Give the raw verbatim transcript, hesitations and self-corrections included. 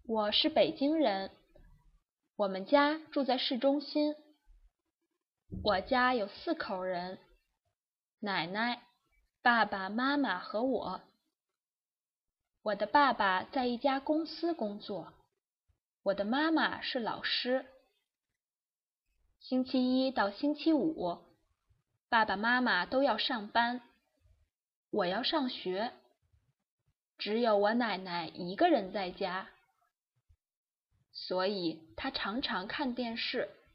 我是北京人，我们家住在市中心。我家有四口人，奶奶、爸爸妈妈和我。我的爸爸在一家公司工作，我的妈妈是老师。星期一到星期五，爸爸妈妈都要上班，我要上学，只有我奶奶一个人在家，所以她常常看电视。